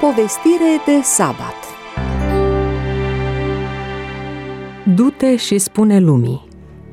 Povestire de sabat. Du-te și spune lumii.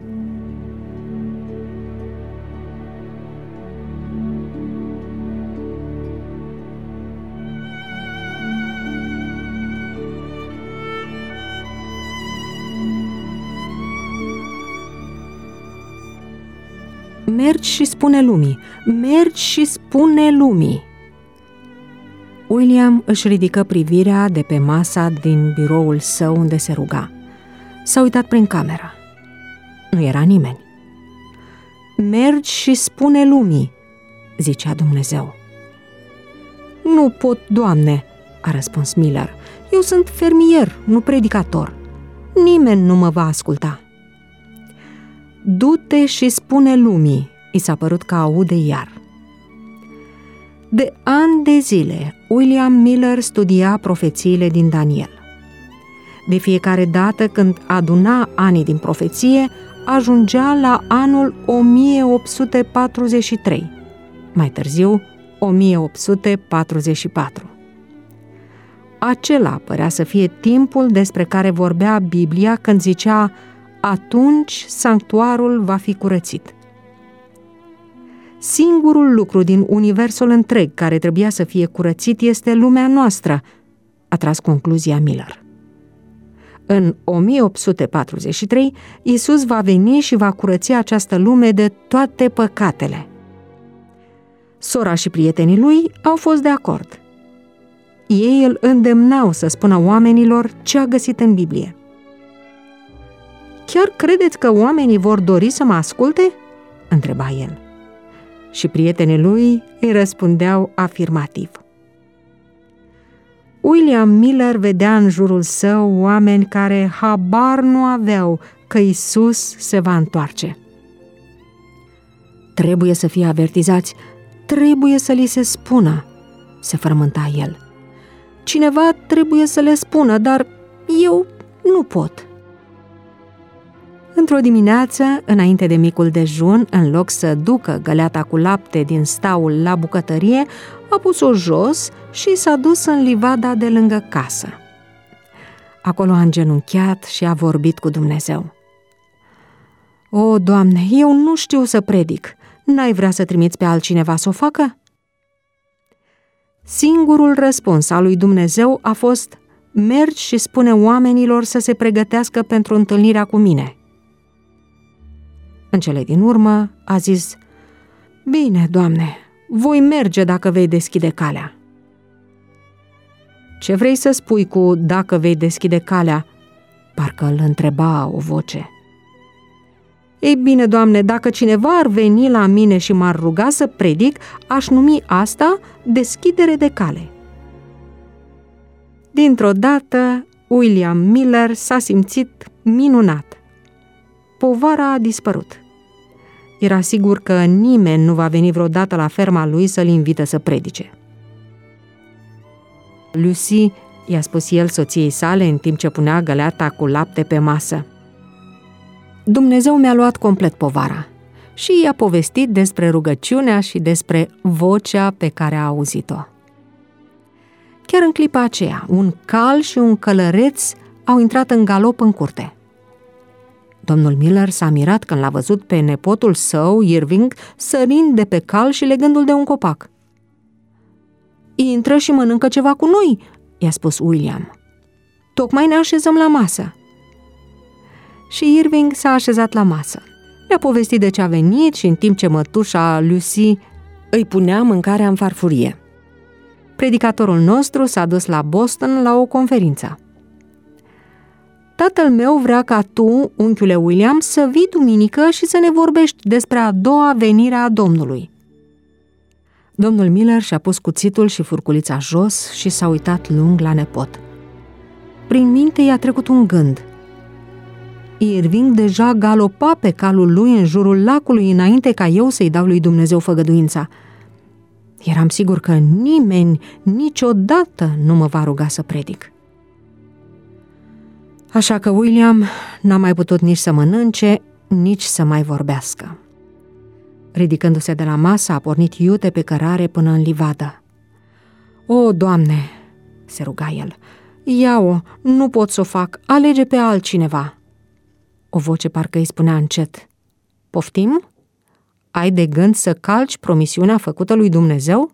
Mergi și spune lumii, mergi și spune lumii. William își ridică privirea de pe masa din biroul său unde se ruga. S-a uitat prin cameră. Nu era nimeni. Mergi și spune lumii, zicea Dumnezeu. Nu pot, Doamne, a răspuns Miller. Eu sunt fermier, nu predicator. Nimeni nu mă va asculta. Du-te și spune lumii, i s-a părut că aude iar. De ani de zile, William Miller studia profețiile din Daniel. De fiecare dată când aduna anii din profeție, ajungea la anul 1843, mai târziu 1844. Acela părea să fie timpul despre care vorbea Biblia când zicea: atunci sanctuarul va fi curățit. Singurul lucru din universul întreg care trebuia să fie curățit este lumea noastră, a tras concluzia Miller. În 1843, Iisus va veni și va curăți această lume de toate păcatele. Sora și prietenii lui au fost de acord. Ei îl îndemnau să spună oamenilor ce a găsit în Biblie. Chiar credeți că oamenii vor dori să mă asculte? Întreba el. Și prietenii lui îi răspundeau afirmativ. William Miller vedea în jurul său oameni care habar nu aveau că Iisus se va întoarce. Trebuie să fie avertizați, trebuie să li se spună, se frământa el. Cineva trebuie să le spună, dar eu nu pot. Într-o dimineață, înainte de micul dejun, în loc să ducă găleata cu lapte din staul la bucătărie, a pus-o jos și s-a dus în livada de lângă casă. Acolo a îngenunchiat și a vorbit cu Dumnezeu. O, Doamne, eu nu știu să predic. N-ai vrea să trimiți pe altcineva să o facă? Singurul răspuns al lui Dumnezeu a fost: mergi și spune oamenilor să se pregătească pentru întâlnirea cu mine. În cele din urmă a zis: bine, Doamne, voi merge dacă vei deschide calea. Ce vrei să spui cu dacă vei deschide calea? Parcă îl întreba o voce. Ei bine, Doamne, dacă cineva ar veni la mine și m-ar ruga să predic, aș numi asta deschidere de cale. Dintr-o dată, William Miller s-a simțit minunat. Povara a dispărut. Era sigur că nimeni nu va veni vreodată la ferma lui să-l invite să predice. Lucy, i-a spus el soției sale în timp ce punea găleata cu lapte pe masă. Dumnezeu mi-a luat complet povara și i-a povestit despre rugăciunea și despre vocea pe care a auzit-o. Chiar în clipa aceea, un cal și un călăreț au intrat în galop în curte. Domnul Miller s-a mirat când l-a văzut pe nepotul său, Irving, sărind de pe cal și legându-l de un copac. Intră și mănâncă ceva cu noi, i-a spus William. Tocmai ne așezăm la masă. Și Irving s-a așezat la masă. Le-a povestit de ce a venit și în timp ce mătușa Lucy îi punea mâncarea în farfurie. Predicatorul nostru s-a dus la Boston la o conferință. Tatăl meu vrea ca tu, unchiule William, să vii duminică și să ne vorbești despre a doua venire a Domnului. Domnul Miller și-a pus cuțitul și furculița jos și s-a uitat lung la nepot. Prin minte i-a trecut un gând. Irving deja galopa pe calul lui în jurul lacului înainte ca eu să-i dau lui Dumnezeu făgăduința. Eram sigur că nimeni niciodată nu mă va ruga să predic. Așa că William n-a mai putut nici să mănânce, nici să mai vorbească. Ridicându-se de la masă, a pornit iute pe cărare până în livadă. O, Doamne, se ruga el. Ia-o, nu pot să o fac, alege pe altcineva. O voce parcă îi spunea încet. Poftim? Ai de gând să calci promisiunea făcută lui Dumnezeu?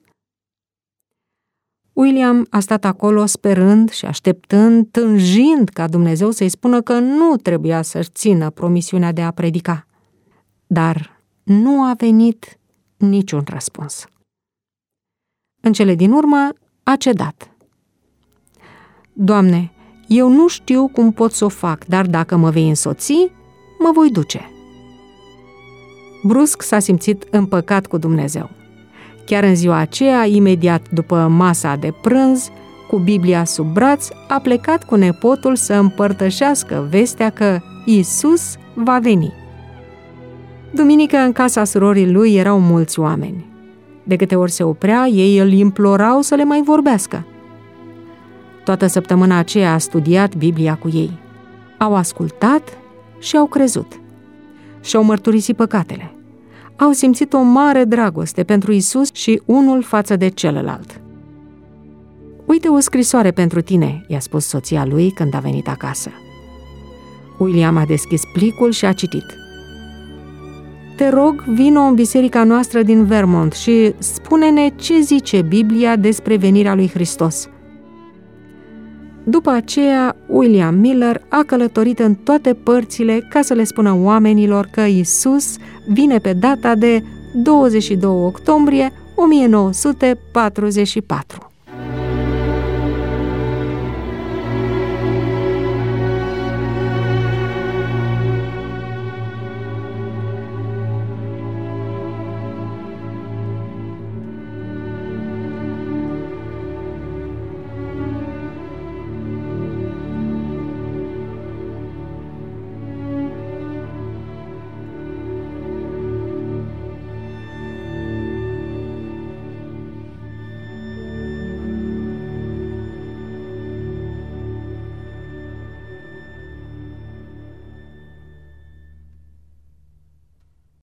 William a stat acolo sperând și așteptând, tânjind ca Dumnezeu să-i spună că nu trebuia să-și țină promisiunea de a predica. Dar nu a venit niciun răspuns. În cele din urmă a cedat. Doamne, eu nu știu cum pot să o fac, dar dacă mă vei însoți, mă voi duce. Brusc s-a simțit împăcat cu Dumnezeu. Chiar în ziua aceea, imediat după masa de prânz, cu Biblia sub braț, a plecat cu nepotul să împărtășească vestea că Iisus va veni. Duminică, în casa surorii lui erau mulți oameni. De câte ori se oprea, ei îl implorau să le mai vorbească. Toată săptămâna aceea a studiat Biblia cu ei. Au ascultat și au crezut. Și-au mărturisit păcatele. Au simțit o mare dragoste pentru Iisus și unul față de celălalt. Uite o scrisoare pentru tine, i-a spus soția lui când a venit acasă. William a deschis plicul și a citit. Te rog, vino în biserica noastră din Vermont și spune-ne ce zice Biblia despre venirea lui Hristos. După aceea, William Miller a călătorit în toate părțile ca să le spună oamenilor că Iisus vine pe data de 22 octombrie 1944.